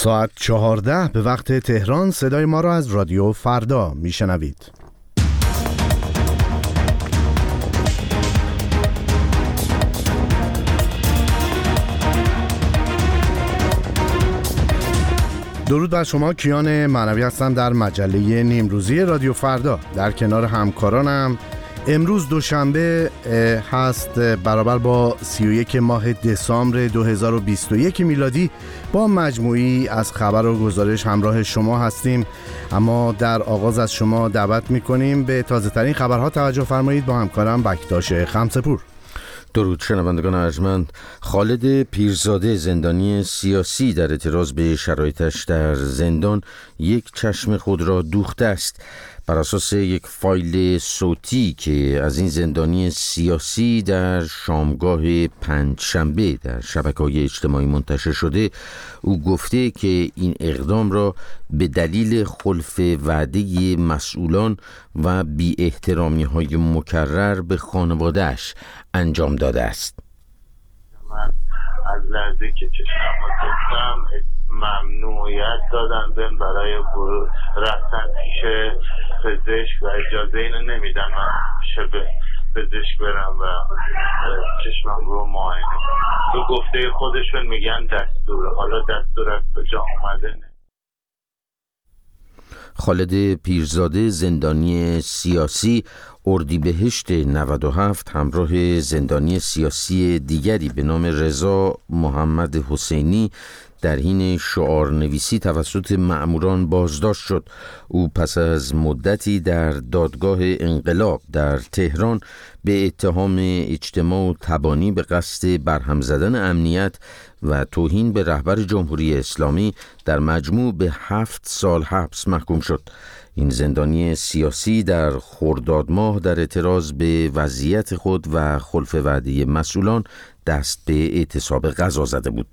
ساعت 14 به وقت تهران صدای ما را از رادیو فردا میشنوید. درود بر شما، کیان معنوی هستم در مجله نیمروزی رادیو فردا. در کنار همکارانم امروز دوشنبه هست، برابر با 31 ماه دسامبر 2021 میلادی. با مجموعی از خبر و گزارش همراه شما هستیم، اما در آغاز از شما دعوت میکنیم به تازه ترین خبرها توجه فرمایید. با همکارم بکتاش خمسه‌پور. درود شنوندگان ارجمند. خالد پیرزاده، زندانی سیاسی، در اعتراض به شرایطش در زندان یک چشم خود را دوخته است. بر اساس یک فایل صوتی که از این زندانی سیاسی در شامگاه پنجشنبه در شبکه‌های اجتماعی منتشر شده، او گفته که این اقدام را به دلیل خلف وعده مسئولان و بی احترامی‌های مکرر به خانواده‌اش انجام داده است. من از لحظه که چشمم رو دوختم ممنوعیت دادن بهم برای رفتن پیش پزشک و اجازه اینو نمیدن من پیش پزشک برم و چشمم رو معاینه. تو گفته خودشون میگن دستوره، حالا دستور از کجا اومده نه. خالد پیرزاده، زندانی سیاسی، اردیبهشت 97 همراه زندانی سیاسی دیگری به نام رضا محمد حسینی در حین شعارنویسی توسط مأموران بازداشت شد. او پس از مدتی در دادگاه انقلاب در تهران به اتهام اجتماع و تبانی به قصد برهم زدن امنیت و توهین به رهبر جمهوری اسلامی در مجموع به 7 سال حبس محکوم شد. این زندانی سیاسی در خرداد ماه در اعتراض به وضعیت خود و خلف وعده مسئولان دست به اعتصاب غذا زده بود.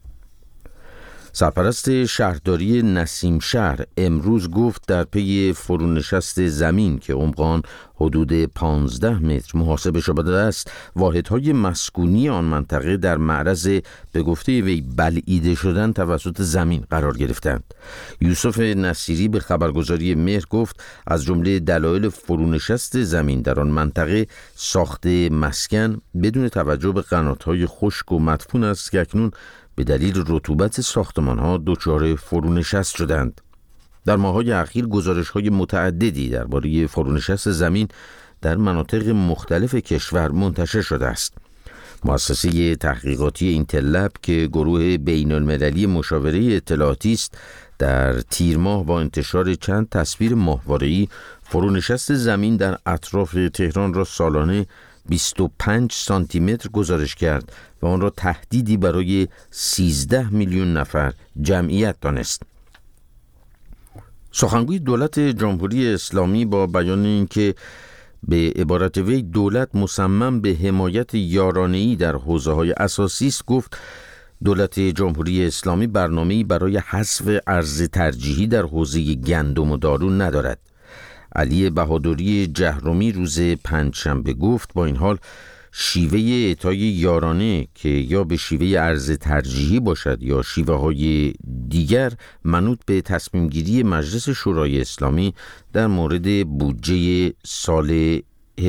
سرپرست شهرداری نسیم شهر امروز گفت در پی فرونشست زمین که عمق آن حدود 15 متر محاسبه شده است، واحدهای مسکونی آن منطقه در معرض به گفته وی بلعیده شدن توسط زمین قرار گرفتند. یوسف نصیری به خبرگزاری مهر گفت از جمله دلایل فرونشست زمین در آن منطقه ساخت مسکن بدون توجه به قنات‌های خشک و مدفون است که اکنون به دلیل رطوبت ساختمان‌ها دچار فرونشست شدند. در ماه‌های اخیر گزارش‌های متعددی درباره فرونشست زمین در مناطق مختلف کشور منتشر شده است. مؤسسه تحقیقاتی اینترلب که گروه بین‌المللی مشاوره اطلاعاتی است، در تیر ماه با انتشار چند تصویر ماهواره‌ای فرونشست زمین در اطراف تهران را سالانه 25 سانتی متر گزارش کرد و آن را تهدیدی برای 13 میلیون نفر جمعیت دانست. سخنگوی دولت جمهوری اسلامی با بیان اینکه به عبارت وی دولت مصمم به حمایت یارانه‌ای در حوزه‌های اساسی است، گفت دولت جمهوری اسلامی برنامه‌ای برای حذف ارز ترجیحی در حوزه گندم و دارو ندارد. علی بهادری جهرومی روز پنجشنبه گفت با این حال شیوه اعطای یارانه که یا به شیوه ارز ترجیحی باشد یا شیوه های دیگر منوط به تصمیم گیری مجلس شورای اسلامی در مورد بودجه سال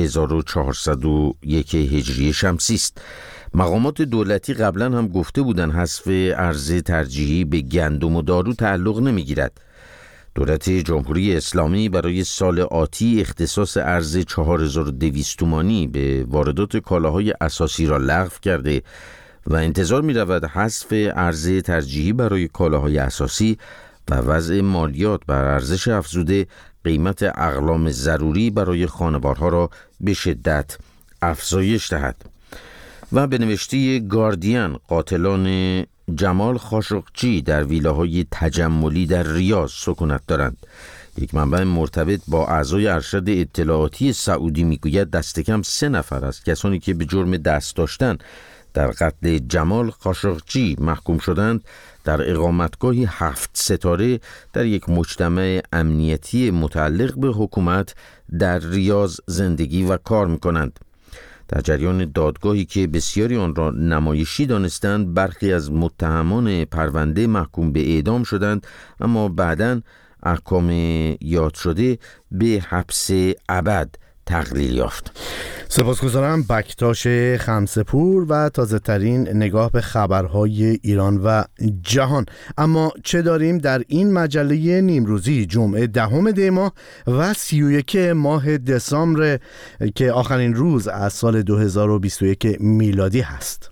1401 هجری شمسی است. مقامات دولتی قبلا هم گفته بودند حذف ارز ترجیحی به گندم و دارو تعلق نمیگیرد. دولت جمهوری اسلامی برای سال آتی اختصاص ارز 4200 تومانی به واردات کالاهای اساسی را لغو کرده و انتظار می رود حذف ارز ترجیحی برای کالاهای اساسی و وضع مالیات بر ارزش افزوده قیمت اقلام ضروری برای خانوارها را به شدت افزایش دهد. و به نوشته گاردین، قاتلان جمال خاشقچی در ویلاهای تجملی در ریاض سکونت دارند. یک منبع مرتبط با اعضای ارشد اطلاعاتی سعودی میگوید دست کم 3 نفر از کسانی که به جرم دست داشتن در قتل جمال خاشقچی محکوم شدند در اقامتگاهی 7 ستاره در یک مجتمع امنیتی متعلق به حکومت در ریاض زندگی و کار میکنند. در جریان دادگاهی که بسیاری آن را نمایشی دانستند، برخی از متهمان پرونده محکوم به اعدام شدند، اما بعداً احکام یاد شده به حبس ابد تقلیل یافت. سپاسگزارم بکتاش خمسه‌پور و تازه ترین نگاه به خبرهای ایران و جهان. اما چه داریم در این مجله نیمروزی جمعه 10 دی ماه و 31 ماه دسامبر که آخرین روز از سال 2021 میلادی هست؟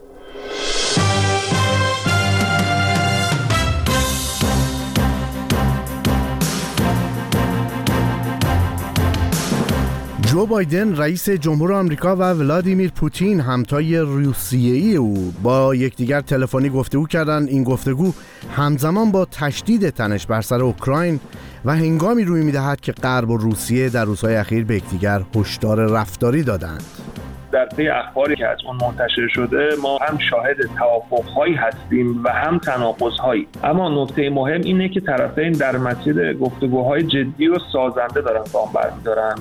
جو بایدن رئیس جمهور آمریکا و ولادیمیر پوتین همتای روسیه‌ای او با یکدیگر تلفنی گفتگو کردند. این گفتگو همزمان با تشدید تنش بر سر اوکراین و هنگامی روی می‌دهد که غرب و روسیه در روزهای اخیر به یکدیگر هشدار رفتاری دادند. در طی اخباری که از اون منتشر شده ما هم شاهد توافق‌هایی هستیم و هم تناقض‌هایی، اما نکته مهم اینه که طرفین در مسیر گفتگوهای جدی و سازنده دارن گام برمی‌دارن.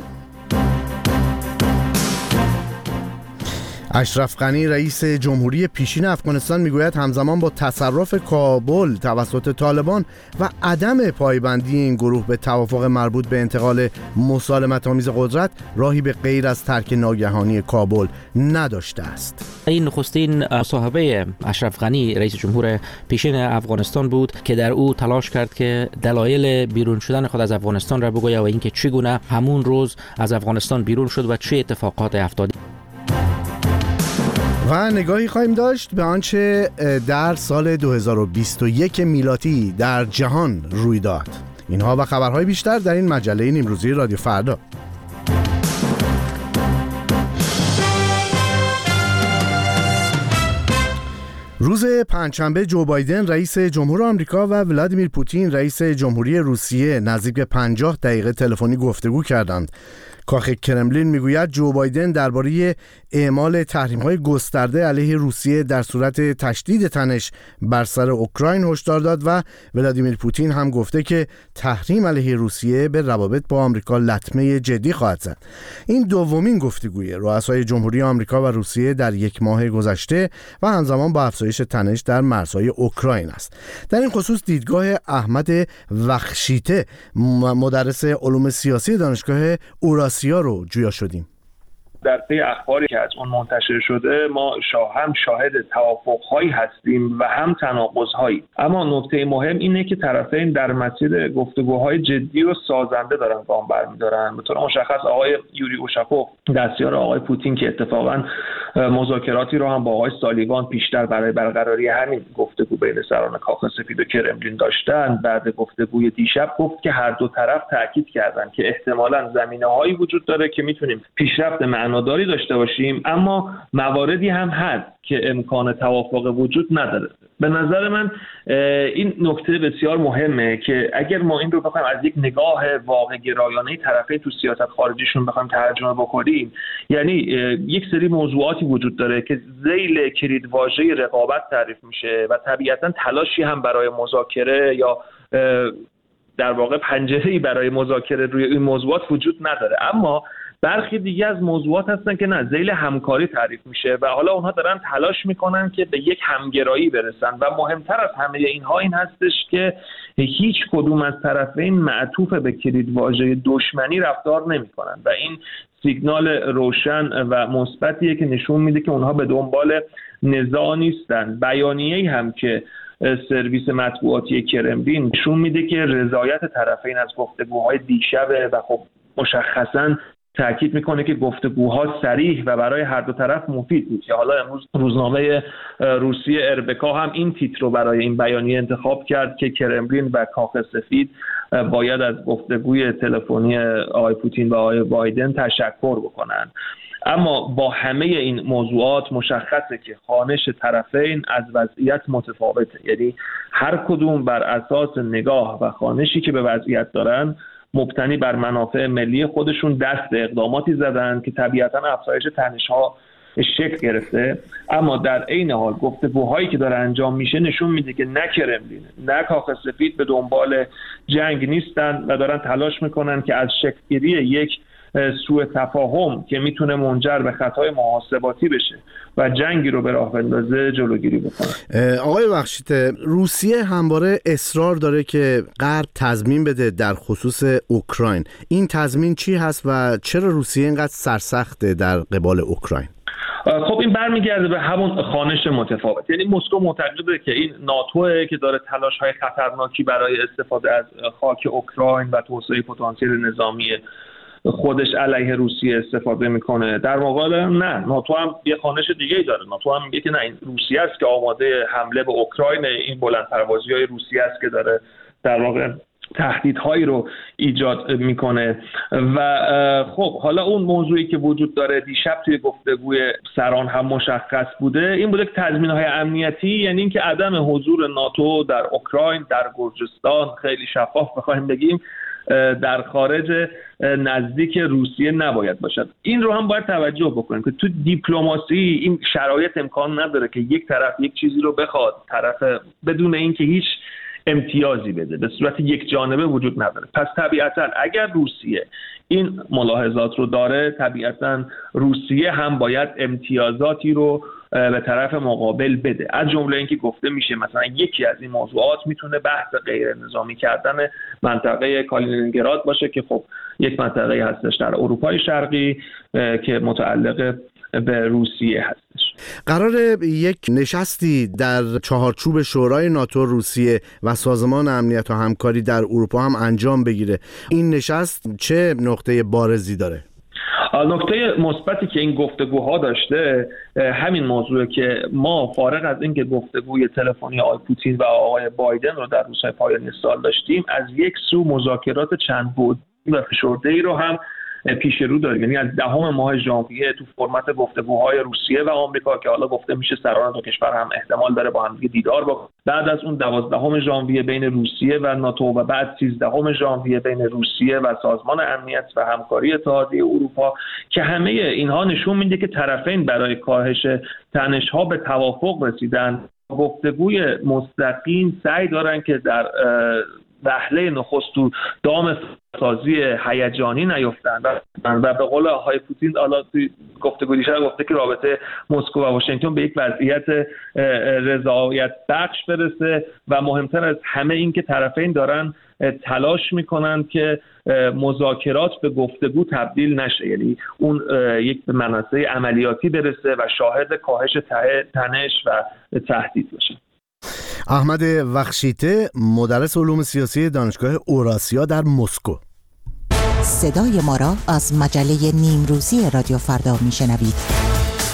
اشرف غنی رئیس جمهوری پیشین افغانستان میگوید همزمان با تصرف کابل توسط طالبان و عدم پایبندی این گروه به توافق مربوط به انتقال مسالمت‌آمیز قدرت راهی به غیر از ترک ناگهانی کابل نداشته است. این نخستین مصاحبه اشرف غنی رئیس جمهور پیشین افغانستان بود که در او تلاش کرد که دلایل بیرون شدن خود از افغانستان را بگوید و اینکه چگونه همون روز از افغانستان بیرون شد و چه اتفاقات افتاد. و نگاهی خواهیم داشت به آنچه در سال 2021 میلادی در جهان روی داد. اینها و خبرهای بیشتر در این مجله نیمروزی رادیو فردا. روز پنجشنبه جو بایدن رئیس جمهور آمریکا و ولادیمیر پوتین رئیس جمهوری روسیه نزدیک به 50 دقیقه تلفنی گفتگو کردند. کاخ کرملین میگوید جو بایدن درباره اعمال تحریم‌های گسترده علیه روسیه در صورت تشدید تنش بر سر اوکراین هشدار داد و ولادیمیر پوتین هم گفته که تحریم علیه روسیه به روابط با آمریکا لطمه جدی خواهد زد. این دومین گفتگوی رؤسای جمهوری آمریکا و روسیه در یک ماه گذشته و همزمان با افزایش تنش در مرزهای اوکراین است. در این خصوص دیدگاه احمد وخشیته مدرس علوم سیاسی دانشگاه اوراسیا رو جویا شدیم. در طی اخباری که از اون منتشر شده ما هم شاهد توافق‌هایی هستیم و هم تناقض‌هایی، اما نکته مهم اینه که طرفین در مسیر گفتگوهای جدی و سازنده دارن گام برمی‌دارن. به طور مشخص آقای یوری اوشاکوف دستیار آقای پوتین که اتفاقاً مذاکراتی رو هم با آقای سالیوان پیشتر برای برقراری همین گفتگو بین سران کاخ سفید و کرملین داشتن، بعد گفتگوی دیشب گفت که هر دو طرف تاکید کردن که احتمالاً زمینه‌هایی وجود داره که میتونیم پیشرفت معناداری داشته باشیم، اما مواردی هم هست که امکان توافق وجود نداره. به نظر من این نکته بسیار مهمه که اگر ما این رو بخوایم از یک نگاه واقع گرایانه طرفین تو سیاست خارجیشون بخوایم ترجمه بکنیم، یعنی یک سری موضوعاتی وجود داره که ذیل کلیدواژه رقابت تعریف میشه و طبیعتاً تلاشی هم برای مذاکره یا در واقع پنجره‌ای برای مذاکره روی این موضوعات وجود نداره، اما برخی دیگه از موضوعات هستن که نه ذیل همکاری تعریف میشه و حالا اونها دارن تلاش میکنن که به یک همگرایی برسن و مهمتر از همه اینها این هستش که هیچ کدوم از طرفین معطوف به کلیدواژه دشمنی رفتار نمیکنن و این سیگنال روشن و مثبتیه که نشون میده که اونها به دنبال نزاع نیستن. بیانیه‌ای هم که سرویس مطبوعاتی کرملین نشون میده که رضایت طرفین از گفتگوهای دیشب و خب مشخصاً تأکید میکنه که گفتگوها صریح و برای هر دو طرف مفید بود که حالا امروز روزنامه روسیه اربکا هم این تیتر رو برای این بیانیه انتخاب کرد که کرملین و کاخ سفید باید از گفتگوی تلفنی آقای پوتین و آقای بایدن تشکر بکنن. اما با همه این موضوعات مشخصه که خوانش طرفین از وضعیت متفاوته، یعنی هر کدوم بر اساس نگاه و خوانشی که به وضعیت دارن مبتنی بر منافع ملی خودشون دست اقداماتی زدن که طبیعتاً افزایش تنش‌ها شکل گرفته، اما در عین حال گفتگوهایی که داره انجام میشه نشون میده که نه کرملین نه کاخ سفید به دنبال جنگ نیستن و دارن تلاش میکنن که از شکل‌گیری یک سوء تفاهم که میتونه منجر به خطای محاسباتی بشه و جنگی رو به راه بندازه جلوگیری بکنه. آقای بخشیده، روسیه همواره اصرار داره که غرب تضمین بده در خصوص اوکراین. این تضمین چی هست و چرا روسیه اینقدر سرسخته در قبال اوکراین؟ خب این برمیگرده به همون خوانش متفاوت. یعنی مسکو معتقده که این ناتوئه که داره تلاش‌های خطرناکی برای استفاده از خاک اوکراین و توسعه پتانسیل نظامی خودش علیه روسیه استفاده میکنه. در مقابل نه، ناتو هم یه خوانش دیگه‌ای داره. ناتو هم میگه که نه، این روسیه است که آماده حمله به اوکراین، این بلندپروازی‌های روسیه است که داره در واقع تهدیدهایی رو ایجاد میکنه. و خب حالا اون موضوعی که وجود داره دیشب توی گفتگوی سران هم مشخص بوده، این بوده که تضمین‌های امنیتی، یعنی اینکه عدم حضور ناتو در اوکراین، در گرجستان، خیلی شفاف بخوایم بگیم در خارج نزدیک روسیه نباید باشد. این رو هم باید توجه بکنیم که تو دیپلماسی این شرایط امکان نداره که یک طرف یک چیزی رو بخواد، طرف بدون اینکه هیچ امتیازی بده، به صورت یک جانبه وجود نداره. پس طبیعتا اگر روسیه این ملاحظات رو داره، طبیعتا روسیه هم باید امتیازاتی رو به طرف مقابل بده. از جمله اینکه گفته میشه مثلا یکی از این موضوعات میتونه بحث غیر نظامی کردن منطقه کالینینگراد باشه که خب یک منطقه هستش در اروپای شرقی که متعلق به روسیه هستش. قرار یک نشستی در چهارچوب شورای ناتو، روسیه و سازمان امنیت و همکاری در اروپا هم انجام بگیره. این نشست چه نقطه بارزی داره؟ نکته مثبتی که این گفتگوها داشته همین موضوعه که ما فارغ از اینکه گفتگوی تلفنی آقای پوتین و آقای بایدن رو در روزهای پایانی سال داشتیم، از یک سو مذاکرات چند بعدی و فشرده‌ای رو هم پیش رو داریم. یعنی از 10 ماه ژانویه تو فرمت گفتگوهای روسیه و آمریکا که حالا گفته میشه سران دو کشور هم احتمال داره با هم دیدار بکنن، بعد از اون 12 ژانویه بین روسیه و ناتو و بعد 13 ژانویه بین روسیه و سازمان امنیت و همکاری اتحادیه اروپا، که همه اینها نشون میده که طرفین برای کاهش تنش‌ها به توافق رسیدن. گفتگوی مستقیم سعی دارن که در وهله نخست تو دام سازی هیجانی نیفتن و به قول آقای پوتین حالا تو گفتگو دیشب گفته که رابطه مسکو و واشنگتن به یک وضعیت رضایت بخش برسه و مهمتر از همه این که طرفین دارن تلاش میکنن که مذاکرات به گفتگو تبدیل نشه، یعنی اون یک به منصه عملیاتی برسه و شاهد کاهش تنش و تهدید باشه. احمد وخشیته، مدرس علوم سیاسی دانشگاه اوراسیا در مسکو. صدای ما را از مجله نیمروزی رادیو فردا میشنوید.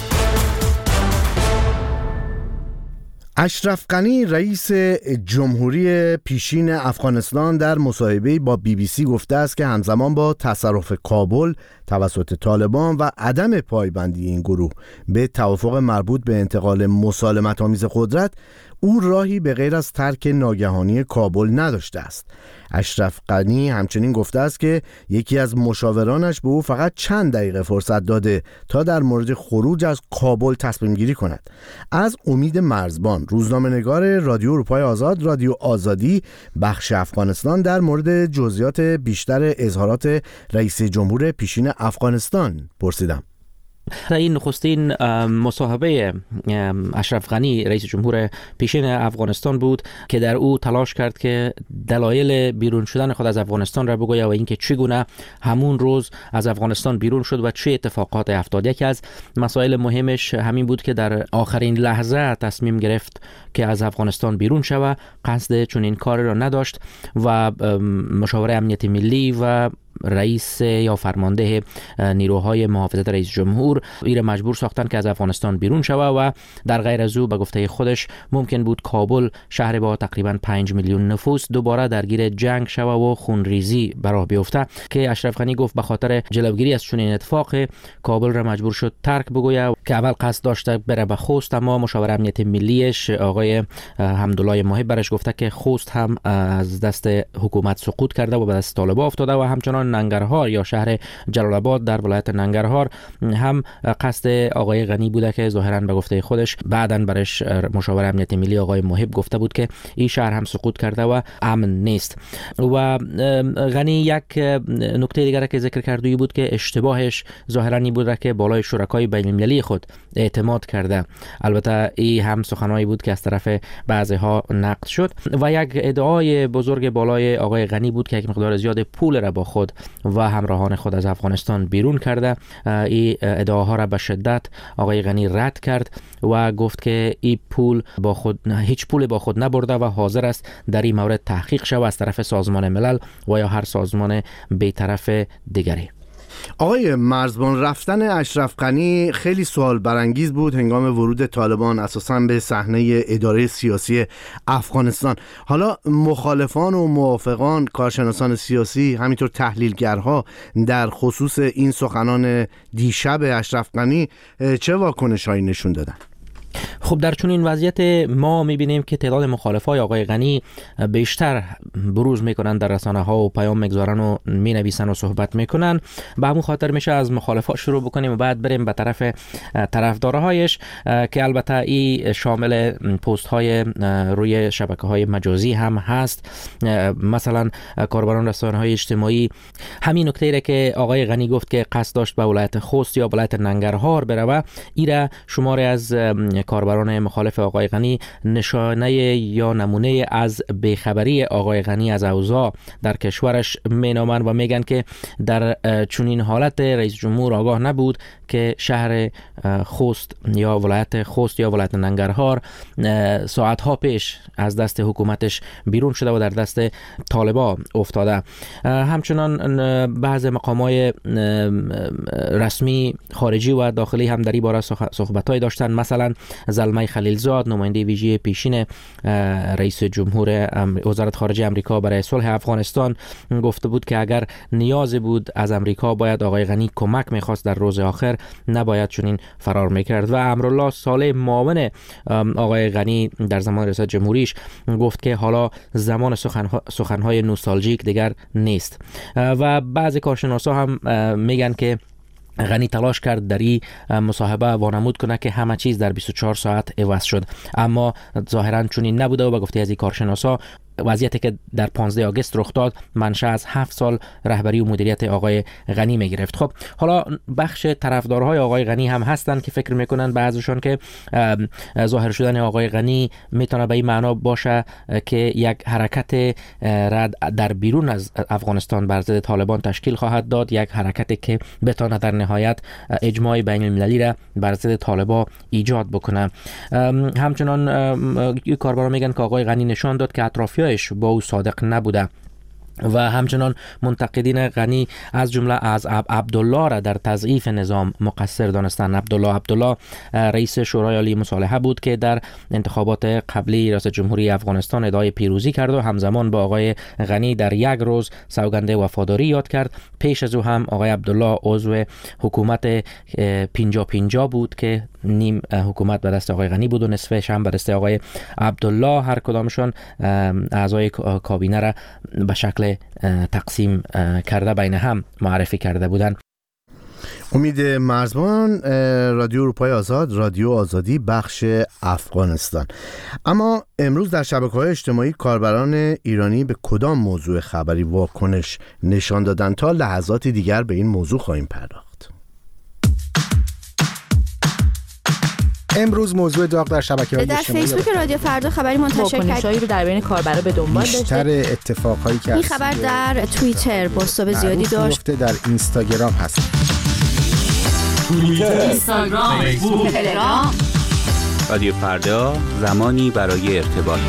اشرف غنی رئیس جمهوری پیشین افغانستان در مصاحبه‌ای با BBC گفته است که همزمان با تصرف کابل توسط طالبان و عدم پایبندی این گروه به توافق مربوط به انتقال مسالمت‌آمیز قدرت، او راهی به غیر از ترک ناگهانی کابل نداشته است. اشرف غنی همچنین گفته است که یکی از مشاورانش به او فقط چند دقیقه فرصت داده تا در مورد خروج از کابل تصمیم گیری کند. از امید مرزبان، روزنامه‌نگار رادیو اروپای آزاد، رادیو آزادی بخش افغانستان، در مورد جزئیات بیشتر اظهارات رئیس جمهور پیشین افغانستان پرسیدم. این نخستین مصاحبه اشرف غنی رئیس جمهور پیشین افغانستان بود که در او تلاش کرد که دلایل بیرون شدن خود از افغانستان را بگوید و اینکه چگونه همون روز از افغانستان بیرون شد و چه اتفاقات افتاد. یکی از مسائل مهمش همین بود که در آخرین لحظه تصمیم گرفت که از افغانستان بیرون شود. قصد چنین کاری را نداشت و مشاور امنیت ملی و رئیس یا فرمانده نیروهای محافظت رئیس جمهور ایره مجبور ساختن که از افغانستان بیرون شود و در غیر از او به گفته خودش ممکن بود کابل، شهر با تقریبا 5 میلیون نفوس، دوباره درگیر جنگ شود و خونریزی به راه بیفته که اشرف غنی گفت به خاطر جلوگیری از چنین اتفاق کابل را مجبور شد ترک بگوید که اول قصد داشته بره به خوست، اما مشاور امنیت ملیش آقای حمدالله محب برش گفته که خوست هم از دست حکومت سقوط کرده و به دست طالبان افتاده و همچنان ننگرهار یا شهر جلال آباد در ولایت ننگرهار هم قصد آقای غنی بوده که ظاهراً به گفته خودش بعداً برش مشاور امنیت ملی آقای محب گفته بود که این شهر هم سقوط کرده و امن نیست. و غنی یک نکته دیگر که ذکر کرده بود که اشتباهش ظاهراً این بوده که بالای شرکای بین المللی خود اعتماد کرده. البته این هم سخنانی بود که از طرف بعضی ها نقد شد و یک ادعای بزرگ بالای آقای غنی بود که یک مقدار زیاد پول را با خود و همراهان خود از افغانستان بیرون کرده. این ادعاها را به شدت آقای غنی رد کرد و گفت که این پول با خود هیچ پول با خود نبرده و حاضر است در این مورد تحقیق شود از طرف سازمان ملل و یا هر سازمان بی‌طرف دیگری. آقای مرزبان، رفتن اشرف غنی خیلی سوال برانگیز بود هنگام ورود طالبان اساساً به صحنه اداره سیاسی افغانستان. حالا مخالفان و موافقان، کارشناسان سیاسی، همینطور تحلیلگرها در خصوص این سخنان دیشب اشرف غنی چه واکنش‌هایی نشون دادن؟ خب در چون این وضعیت ما میبینیم که تعداد مخالفای آقای غنی بیشتر بروز میکنن در رسانه ها و پیام میگذارن و مینویسن و صحبت میکنن. به همون خاطر میشه از مخالفا شروع بکنیم و بعد بریم به طرف طرفدارهایش که البته این شامل پست های روی شبکه های مجازی هم هست. مثلا کاربران رسانه های اجتماعی همین نکته ای که آقای غنی گفت که قصد داشت به ولایت خوست یا ولایت ننگرهار بره، ایره شماری از کاربران مخالف آقای غنی نشانه یا نمونه از بیخبری آقای غنی از اوضاع در کشورش مینامند و میگن که در چنین حالت رئیس جمهور آگاه نبود که شهر خوست یا ولایت خوست یا ولایت ننگرهار ساعتها پیش از دست حکومتش بیرون شده و در دست طالبا افتاده. همچنان بعض مقامات رسمی خارجی و داخلی هم در این باره صحبت‌های داشتن. مثلا زلمه خلیلزاد، نماینده ویژه پیشین رئیس جمهور وزارت خارجه امریکا برای صلح افغانستان، گفته بود که اگر نیاز بود از امریکا باید آقای غنی کمک می‌خواست در روز آخر، نباید چنین فرار می‌کرد. و امرالله صالح، معاون آقای غنی در زمان ریاست جمهوریش، گفت که حالا زمان سخن‌های نوستالژیک دیگر نیست. و بعضی کارشناسا هم میگن که غنی تلاش کرد در این مصاحبه وانمود کنه که همه چیز در 24 ساعت عوض شد، اما ظاهراً چنین نبوده و به گفته از این کارشناسا وضعیتی که در 15 آگوست رخ داد منشأ از 7 سال رهبری و مدیریت آقای غنی میگرفت. خب حالا بخش طرفدارهای آقای غنی هم هستن که فکر میکنن بعضیشون که ظاهر شدن آقای غنی میتونه به این معنا باشه که یک حرکت رد در بیرون از افغانستان بر ضد طالبان تشکیل خواهد داد، یک حرکتی که بتونه در نهایت اجماع بین المللی را بر ضد طالبان ایجاد بکنه. همچنان کاربران میگن که آقای غنی نشان داد که اطرافیانش با او صادق نبوده و همچنان منتقدین غنی از جمله از عبدالله را در تضعیف نظام مقصر دانستند. عبدالله رئیس شورای عالی مصالحه بود که در انتخابات قبلی ریاست جمهوری افغانستان ادعای پیروزی کرد و همزمان با آقای غنی در یک روز سوگند وفاداری یاد کرد. پیش از او هم آقای عبدالله عضو حکومت 50-50 بود که نیم حکومت به دست آقای غنی بود و نصفش هم به دست آقای عبدالله. هر کدامشون اعضای کابینه را به شکل تقسیم کرده بین هم معرفی کرده بودند. امید مرزبان، رادیو اروپای آزاد، رادیو آزادی، بخش افغانستان. اما امروز در شبکه‌های اجتماعی کاربران ایرانی به کدام موضوع خبری واکنش نشان دادند؟ تا لحظاتی دیگر به این موضوع خواهیم پرداخت. امروز موضوع داغ در شبکه‌های اجتماعی در فیسبوک رادیو فردا خبری منتشر کرد رو در بین کاربرا به دنبال داشته. بیشتر اتفاقایی که این خبر در توییتر بازتاب زیادی داشت. در اینستاگرام هست. توییتر، اینستاگرام، فیسبوک، تلگرام. رادیو فردا، زمانی برای ارتباط.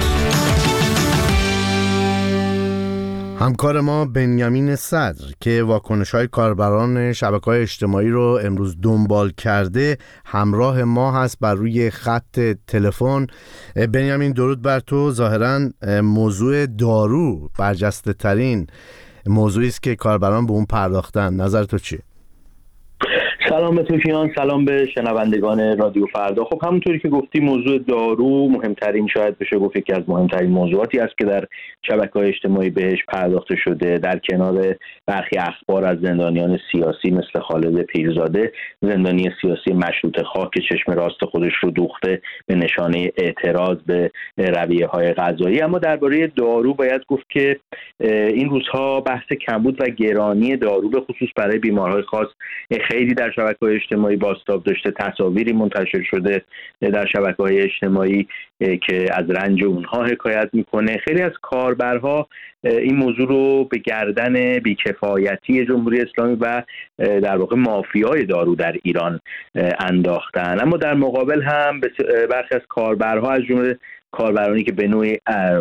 همکار ما بنیامین صدر که واکنش‌های کاربران شبکه‌های اجتماعی رو امروز دنبال کرده همراه ما هست بر روی خط تلفن. بنیامین، درود بر تو. ظاهراً موضوع دارو برجسته ترین موضوعی است که کاربران به اون پرداختن. نظر تو چیه؟ سلام به توفیان، سلام به شنوندگان رادیو فردا. خب همونطوری که گفتی موضوع دارو مهمترین، شاید بشه گفت یکی از مهمترین موضوعاتی است که در شبکه‌های اجتماعی بهش پرداخته شده. در کنار برخی اخبار از زندانیان سیاسی مثل خالد پیرزاده، زندانی سیاسی مشروطه خواه که چشم راست خودش رو دوخته به نشانه اعتراض به رویه‌های قضایی، اما درباره دارو باید گفت که این روزها بحث کمبود و گرانی دارو به خصوص برای بیمارهای خاص خیلی در شبکه‌های اجتماعی بازتاب داشته. تصاویری منتشر شده در شبکه‌های اجتماعی که از رنج اونها حکایت میکنه. خیلی از کاربرها این موضوع رو به گردن بیکفایتی جمهوری اسلامی و در واقع مافیای دارو در ایران انداختن، اما در مقابل هم برخی از کاربرها از جمله کاربرانی که به نوعی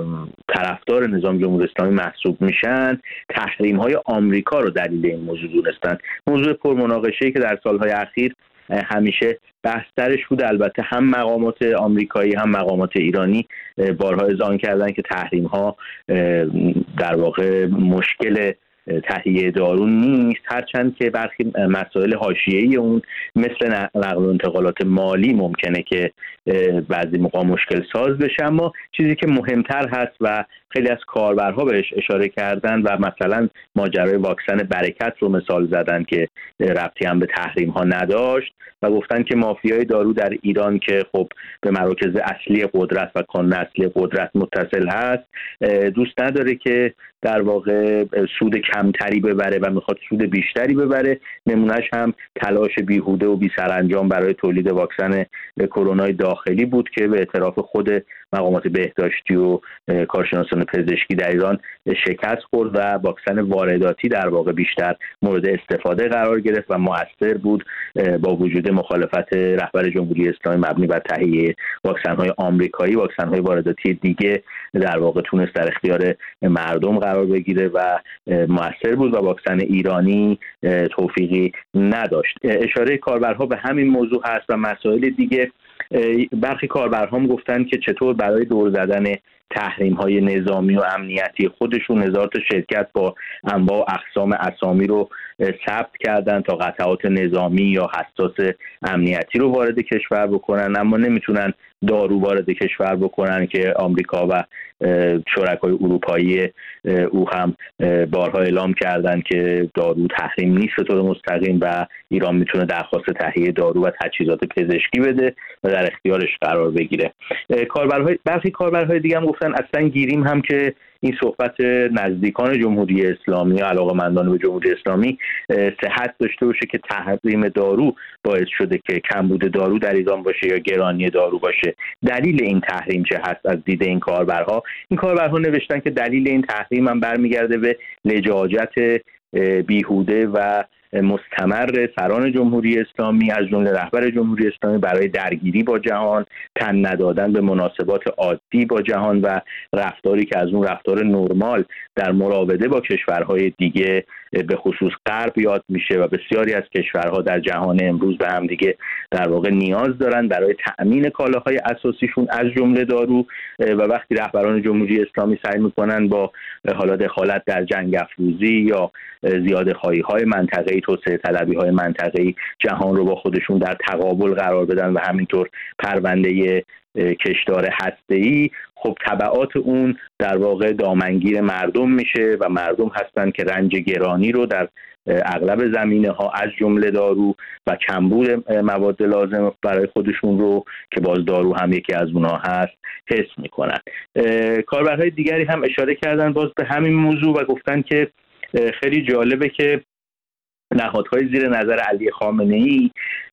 طرفدار نظام جمهوری اسلامی محسوب میشن، تحریم‌های آمریکا رو دلیل این موضوع دونستن. موضوع پرمناقشه‌ای که در سالهای اخیر همیشه بحث درش بود. البته هم مقامات آمریکایی هم مقامات ایرانی بارها اذعان کردن که تحریم‌ها در واقع مشکل تهیه دارو نیست، هرچند که برخی مسائل حاشیه‌ای اون مثل نقل و انتقالات مالی ممکنه که بعضی موقع مشکل ساز بشه. اما چیزی که مهمتر هست و خیلی از کاربرها بهش اشاره کردن و مثلا ماجرای واکسن برکت رو مثال زدن که ربطی هم به تحریم ها نداشت و گفتن که مافیای دارو در ایران که خب به مراکز اصلی قدرت و کانون اصلی قدرت متصل هست، دوست نداره که در واقع سود کمتری ببره و میخواد سود بیشتری ببره. نمونهش هم تلاش بیهوده و بی سرانجام برای تولید واکسن کرونا داخلی بود که به اعتراف خود مقامات بهداشتی و کارشناسان پزشکی در ایران شکست خورد و واکسن وارداتی در واقع بیشتر مورد استفاده قرار گرفت و مؤثر بود، با وجود مخالفت رهبر جمهوری اسلامی مبنی بر تهیه واکسن‌های آمریکایی. واکسن‌های وارداتی دیگه در واقع تونست در اختیار مردم قرار بگیره و مؤثر بود و واکسن ایرانی توفیقی نداشت. اشاره کاربرها به همین موضوع هست و مسائل دیگه. برخی کاربرها هم گفتن که چطور برای دور زدن تحریم‌های نظامی و امنیتی خودشون نظارت شرکت با انواع و اقسام اسامی رو ثبت کردن تا قطعات نظامی یا حساس امنیتی رو وارد کشور بکنن، اما نمیتونن دارو وارد کشور بکنن که آمریکا و شرکای اروپایی او هم بارها اعلام کردن که دارو تحریم نیست به طور مستقیم و ایران میتونه درخواست تهیه دارو و تجهیزات پزشکی بده و در اختیارش قرار بگیره. برخی کاربرهای دیگه هم گفتن اصلا گیریم هم که این صحبت نزدیکان جمهوری اسلامی یا علاقه‌مندان به جمهوری اسلامی صحت داشته باشه که تحریم دارو باعث شده که کمبود دارو در ایران باشه یا گرانی دارو باشه. دلیل این تحریم چه هست از دید این کاربرها؟ این کاربرها نوشتن که دلیل این تحریم هم برمیگرده به لجاجت بیهوده و مستمر سران جمهوری اسلامی از جمله رهبر جمهوری اسلامی برای درگیری با جهان، تن ندادن به مناسبات عادی با جهان و رفتاری که از اون رفتار نرمال در مراوده با کشورهای دیگه به خصوص غرب یاد میشه و بسیاری از کشورها در جهان امروز به هم دیگه در واقع نیاز دارن برای تأمین کالاهای اساسیشون از جمله دارو. و وقتی رهبران جمهوری اسلامی سعی میکنن با حالا دخالت در جنگ افروزی یا زیاده خواهی‌های منطقه‌ای، توسعه طلبی‌های منطقه‌ای جهان رو با خودشون در تقابل قرار بدن و همینطور پرونده کشتار هسته‌ای، خب تبعات اون در واقع دامنگیر مردم میشه و مردم هستن که رنج گرانی رو در اغلب زمینه‌ها از جمله دارو و کمبود مواد لازم برای خودشون رو که باز دارو هم یکی از اونها هست حس میکنن. کاربرهای دیگری هم اشاره کردن باز به همین موضوع و گفتن که خیلی جالبه که نهادهای زیر نظر علی خامنه‌ای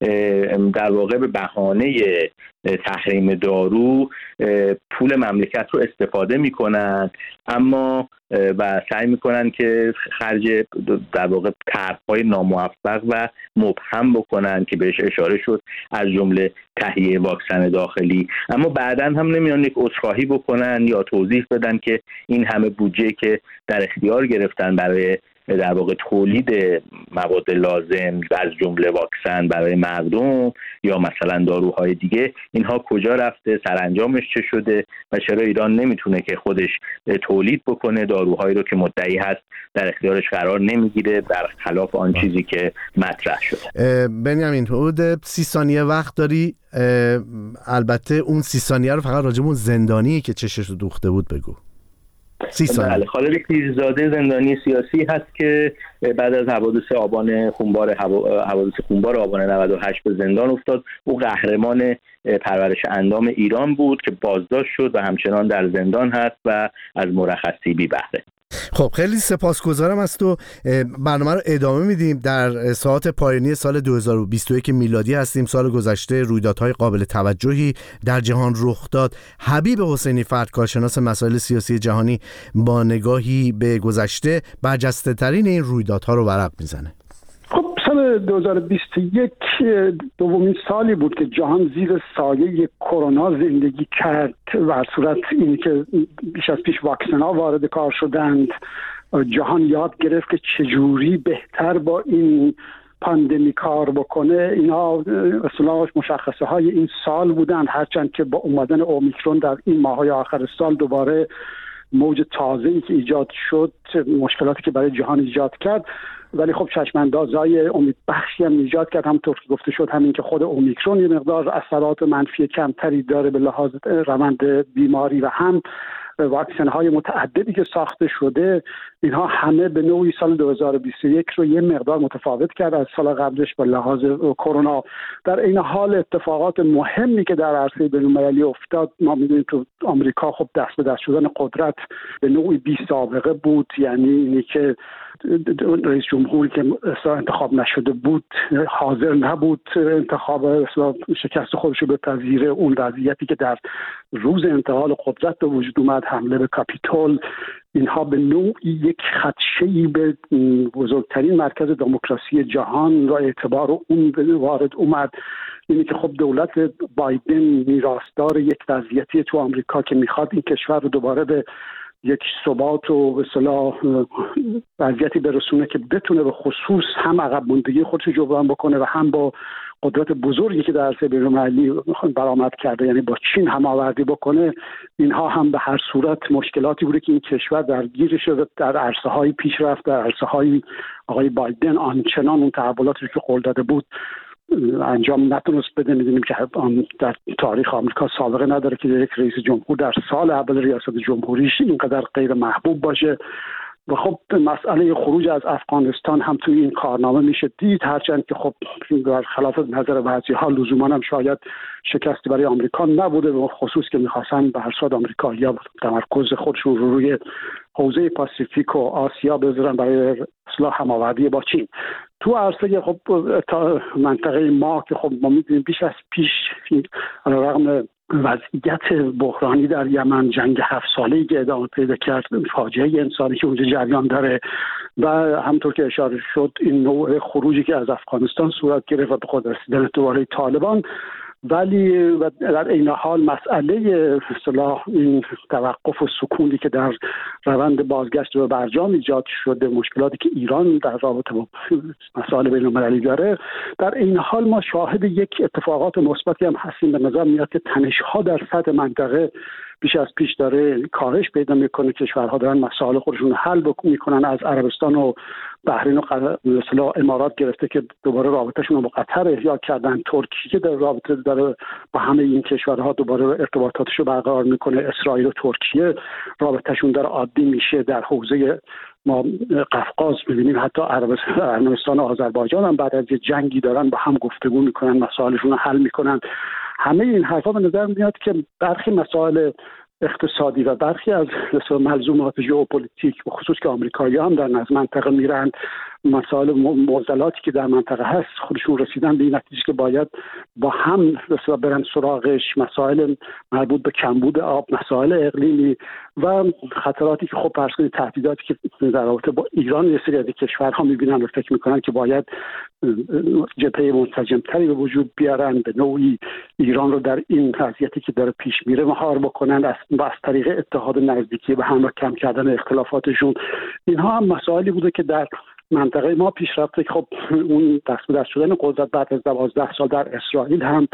در واقع به بهانه تحریم دارو پول مملکت رو استفاده میکنن، اما و سعی میکنن که خرج در واقع طرح‌های ناموفق و مبهم بکنن که بهش اشاره شد از جمله تهیه واکسن داخلی، اما بعداً هم نمیان یک عذرخواهی بکنن یا توضیح بدن که این همه بودجه که در اختیار گرفتن برای در واقع تولید مواد لازم از جمله واکسن برای مردم یا مثلا داروهای دیگه، اینها کجا رفته، سرانجامش چه شده و چرا ایران نمیتونه که خودش تولید بکنه، داروهایی رو که مدعی هست در اختیارش قرار نمیگیره، برخلاف آن چیزی که مطرح شده. بنیامین حدود 30 ثانیه وقت داری، البته اون 30 ثانیه رو فقط راجع به اون زندانی که چشش رو دوخته بود بگو. 30 ثانیه. بله، خالد پیرزاده زندانی سیاسی هست که بعد از حوادث خونبار آبان 98 به زندان افتاد. او قهرمان پرورش اندام ایران بود که بازداشت شد و همچنان در زندان هست و از مرخصی بی بهره. خب خیلی سپاسگزارم از تو. برنامه رو ادامه میدیم. در ساعات پایانی سال 2021 میلادی هستیم. سال گذشته رویدادهای قابل توجهی در جهان رخ داد. حبیب حسینی فرد، کارشناس مسائل سیاسی جهانی، با نگاهی به گذشته برجسته ترین این رویدادها رو ورق میزنه. خب سال 2021 دومین سالی بود که جهان زیر سایه کرونا زندگی کرد و صورت اینی که بیش از پیش واکسن‌ها وارد کار شدند. جهان یاد گرفت که چجوری بهتر با این پاندمی کار بکنه. اینا اصلا مشخصه های این سال بودند، هرچند که با اومدن اومیکرون در این ماهای آخر سال دوباره موج تازه‌ای که ایجاد شد، مشکلاتی که برای جهان ایجاد کرد، ولی خب چشم‌اندازهای امیدبخشی هم ایجاد کرد. همونطور که گفته شد، همین که خود اومیکرون یه مقدار اثرات منفی کمتری داره به لحاظ روند بیماری و هم واکسن‌های متعددی که ساخته شده، اینها همه به نوعی سال 2021 رو یه مقدار متفاوت کرد از سال قبلش به لحاظ کرونا. در این حال اتفاقات مهمی که در عرصه بین‌المللی افتاد، ما می‌دونیم تو آمریکا خب دست به دست شدن قدرت به نوعی بی سابقه بود. یعنی اینی که رئیس جمهوری که انتخاب نشده بود حاضر نبود انتخاب شکست خودش رو بپذیره. اون وضعیتی که در روز انتقال قدرت به وجود اومد، حمله به کاپیتول، اینها به نوعی یک خدشه‌ای به بزرگترین مرکز دموکراسی جهان را اعتبار اون وارد اومد. اینی که خب دولت بایدن میراثدار یک وضعیتی تو آمریکا که میخواد این کشور رو دوباره به یک ثبات و به اصطلاح وضعیتی برسونه که بتونه به خصوص هم عقب ماندگی خودش جبران بکنه و هم با قدرت بزرگی که در عرصه بین‌المللی برآمد کرده، یعنی با چین هماوردی بکنه. اینها هم به هر صورت مشکلاتی بوده که این کشور درگیر شده در عرصه‌های پیشرفت، در عرصه‌های آقای بایدن آنچنان اون تحولاتی که قول داده بود انجام نتونست بده. می‌دونیم که در تاریخ آمریکا سابقه نداره که یک رئیس جمهور در سال اول ریاست جمهوریش اینقدر غیر محبوب باشه. و خب مسئله خروج از افغانستان هم توی این کارنامه میشه دید، هرچند که خب در خلاف نظر بعضی‌ها لزوما هم شاید شکستی برای آمریکا نبوده، به خصوص که می‌خواستن به هر صورت آمریکایی‌ها تمرکز خودشون رو روی حوزه پاسیفیک و آسیا بذارن برای اصلاح هماوردی با چین. تو عرصه خب منطقه ما که خب ما می‌دونیم بیش از پیش رغم وضعیت بحرانی در یمن، جنگ 7 ساله‌ای که ادامه پیدا کرد، فاجعه انسانی که اونجا جریان داره و همونطور که اشاره شد این نوع خروجی که از افغانستان صورت گرفت و به خود رسیدن دوباره طالبان، ولی در این حال مسئله اصطلاح این توقف و سکونی که در روند بازگشت به برجام ایجاد شده، مشکلاتی که ایران در رابطه با مسائل بین‌المللی داره، در این حال ما شاهد یک اتفاقات مثبتی هم هستیم. به نظر میاد که تنش‌ها در سطح منطقه بیش از پیش داره کاهش پیدا میکنه. کشورها دارن مسائل خودشون حل میکنن، از عربستان و بحرین و مثلا امارات گرفته که دوباره رابطهشون رو با قطر احیا کردن، ترکیه که در رابطه داره با همه این کشورها دوباره ارتباطاتش رو برقرار میکنه، اسرائیل و ترکیه رابطهشون داره عادی میشه. در حوزه ما قفقاز می‌بینیم حتی ارمنستان و آذربایجان هم بعد از یه جنگی دارن با هم گفتگو میکنن، مسائلشون رو حل میکنن. همه این حرفا به نظر میاد که برخی مسائل اقتصادی و برخی از ملزومات ژئوپلیتیک به خصوص که آمریکایی‌ها هم در نظم منطقه میرن، مسائل معضلاتی که در منطقه هست خودشون رسیدن به این نتیجه که باید با هم برن سراغش، مسائل مربوط به کمبود آب، مسائل اقلیمی و خطراتی که خب فرض کنید تهدیداتی که در رابطه با ایران یه سری از کشورها میبینن و فکر میکنن که باید جبهه منسجمتری به وجود بیارن، به نوعی ایران رو در این وضعیتی که داره پیش میره مهار بکنن از طریق اتحاد نزدیکی به هم و کم کردن اختلافاتشون. اینها هم مسائلی بوده که در منطقه ما پیش رفته که خب اون دست به دست شدن قدرت بعد از 12 سال در اسرائیل هم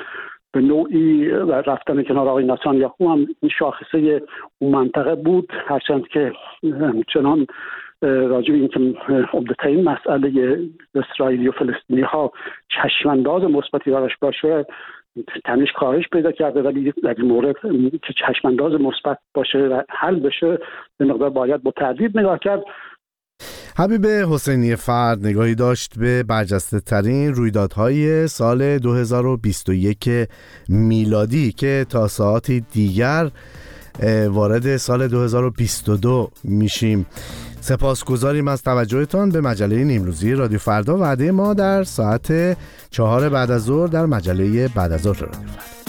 به نوعی رفتن کنار آقای نتانیاهو هم این شاخصه اون منطقه بود، هرچند که چنان راجع به این که عمده‌ترین مسئله اسرائیلی و فلسطینی ها چشمانداز مثبتی براش باشه تنش کاهش پیدا کرده، ولی در این مورد که چشمانداز مثبت باشه و حل بشه به مقدار باید با تردید نگاه کرد. حبیب حسینی فرد نگاهی داشت به برجسته ترین رویدادهای سال 2021 میلادی که تا ساعتی دیگر وارد سال 2022 میشیم. سپاسگزاریم از توجهتان به مجله نیمروزی رادیو فردا. وعده ما در ساعت 4 بعد از ظهر در مجله بعد از ظهر رادیو فردا.